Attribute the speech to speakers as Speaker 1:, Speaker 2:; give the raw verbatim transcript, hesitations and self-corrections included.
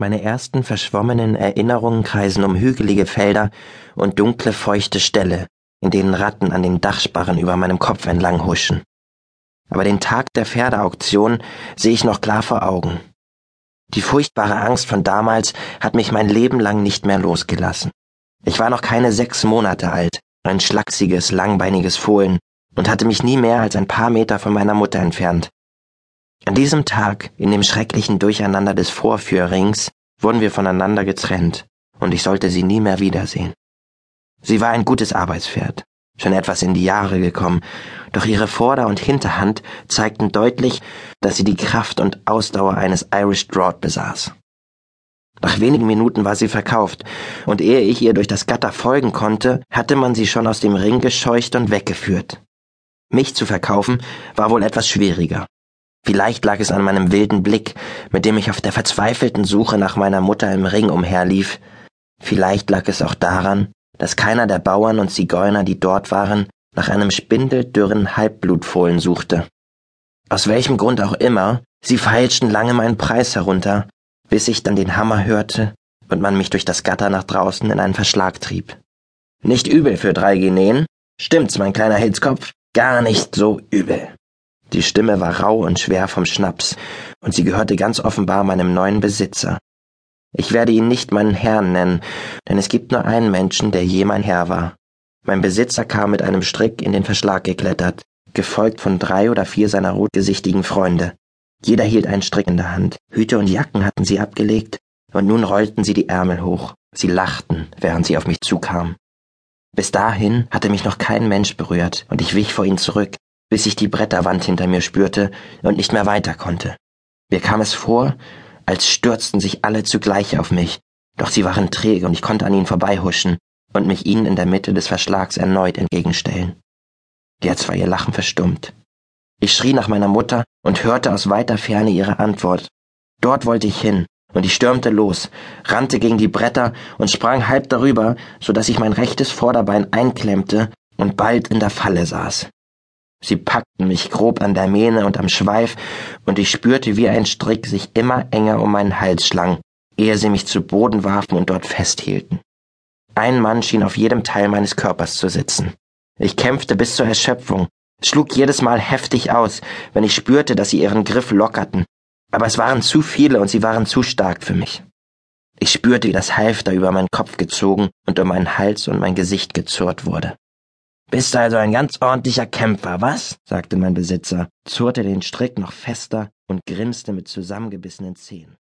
Speaker 1: Meine ersten verschwommenen Erinnerungen kreisen um hügelige Felder und dunkle, feuchte Ställe, in denen Ratten an den Dachsparren über meinem Kopf entlang huschen. Aber den Tag der Pferdeauktion sehe ich noch klar vor Augen. Die furchtbare Angst von damals hat mich mein Leben lang nicht mehr losgelassen. Ich war noch keine sechs Monate alt, ein schlachsiges, langbeiniges Fohlen, und hatte mich nie mehr als ein paar Meter von meiner Mutter entfernt. An diesem Tag, in dem schrecklichen Durcheinander des Vorführrings, wurden wir voneinander getrennt, und ich sollte sie nie mehr wiedersehen. Sie war ein gutes Arbeitspferd, schon etwas in die Jahre gekommen, doch ihre Vorder- und Hinterhand zeigten deutlich, dass sie die Kraft und Ausdauer eines Irish Draught besaß. Nach wenigen Minuten war sie verkauft, und ehe ich ihr durch das Gatter folgen konnte, hatte man sie schon aus dem Ring gescheucht und weggeführt. Mich zu verkaufen war wohl etwas schwieriger. Vielleicht lag es an meinem wilden Blick, mit dem ich auf der verzweifelten Suche nach meiner Mutter im Ring umherlief. Vielleicht lag es auch daran, dass keiner der Bauern und Zigeuner, die dort waren, nach einem spindeldürren Halbblutfohlen suchte. Aus welchem Grund auch immer, sie feilschten lange meinen Preis herunter, bis ich dann den Hammer hörte und man mich durch das Gatter nach draußen in einen Verschlag trieb. Nicht übel für drei Guineen? Stimmt's, mein kleiner Hitzkopf? Gar nicht so übel. Die Stimme war rau und schwer vom Schnaps, und sie gehörte ganz offenbar meinem neuen Besitzer. Ich werde ihn nicht meinen Herrn nennen, denn es gibt nur einen Menschen, der je mein Herr war. Mein Besitzer kam mit einem Strick in den Verschlag geklettert, gefolgt von drei oder vier seiner rotgesichtigen Freunde. Jeder hielt einen Strick in der Hand. Hüte und Jacken hatten sie abgelegt, und nun rollten sie die Ärmel hoch. Sie lachten, während sie auf mich zukamen. Bis dahin hatte mich noch kein Mensch berührt, und ich wich vor ihnen zurück, bis ich die Bretterwand hinter mir spürte und nicht mehr weiter konnte. Mir kam es vor, als stürzten sich alle zugleich auf mich, doch sie waren träge und ich konnte an ihnen vorbeihuschen und mich ihnen in der Mitte des Verschlags erneut entgegenstellen. Jetzt war ihr Lachen verstummt. Ich schrie nach meiner Mutter und hörte aus weiter Ferne ihre Antwort. Dort wollte ich hin, und ich stürmte los, rannte gegen die Bretter und sprang halb darüber, so dass ich mein rechtes Vorderbein einklemmte und bald in der Falle saß. Sie packten mich grob an der Mähne und am Schweif, und ich spürte, wie ein Strick sich immer enger um meinen Hals schlang, ehe sie mich zu Boden warfen und dort festhielten. Ein Mann schien auf jedem Teil meines Körpers zu sitzen. Ich kämpfte bis zur Erschöpfung, schlug jedes Mal heftig aus, wenn ich spürte, dass sie ihren Griff lockerten, aber es waren zu viele und sie waren zu stark für mich. Ich spürte, wie das Halfter über meinen Kopf gezogen und um meinen Hals und mein Gesicht gezurrt wurde. »Bist also ein ganz ordentlicher Kämpfer, was?« sagte mein Besitzer, zurrte den Strick noch fester und grinste mit zusammengebissenen Zähnen.